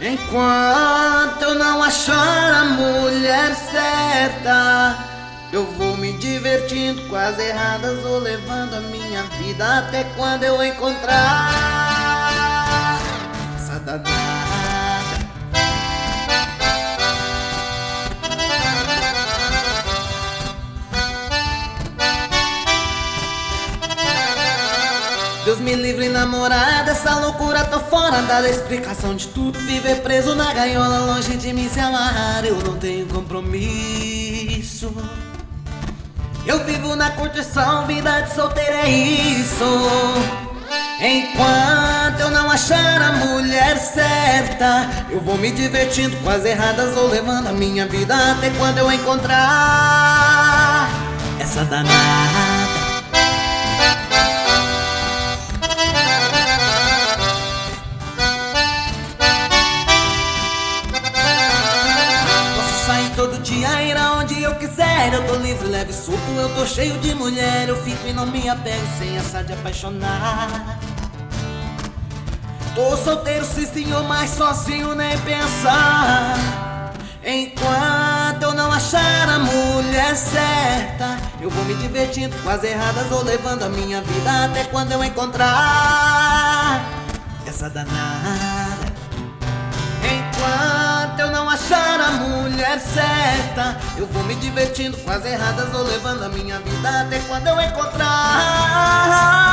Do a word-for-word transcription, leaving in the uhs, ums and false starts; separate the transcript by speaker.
Speaker 1: Enquanto eu não achar a mulher certa, eu vou me divertindo com as erradas ou levando a minha vida até quando eu encontrar essa danada. Deus me livre, namorada, essa loucura, tô fora da explicação de tudo. Viver preso na gaiola, longe de mim se amarrar, eu não tenho compromisso. Eu vivo na curtição, vida de solteiro é isso. Enquanto eu não achar a mulher certa, eu vou me divertindo com as erradas ou levando a minha vida até quando eu encontrar essa danada. Todo dia ir aonde eu quiser, eu tô livre, leve e solto, eu tô cheio de mulher. Eu fico e não me apego sem essa de apaixonar. Tô solteiro sim senhor, mas sozinho nem pensar. Enquanto eu não achar a mulher certa, eu vou me divertindo com as erradas ou levando a minha vida até quando eu encontrar essa danada. Enquanto eu não achar a mulher certa, eu vou me divertindo com as erradas ou levando a minha vida até quando eu encontrar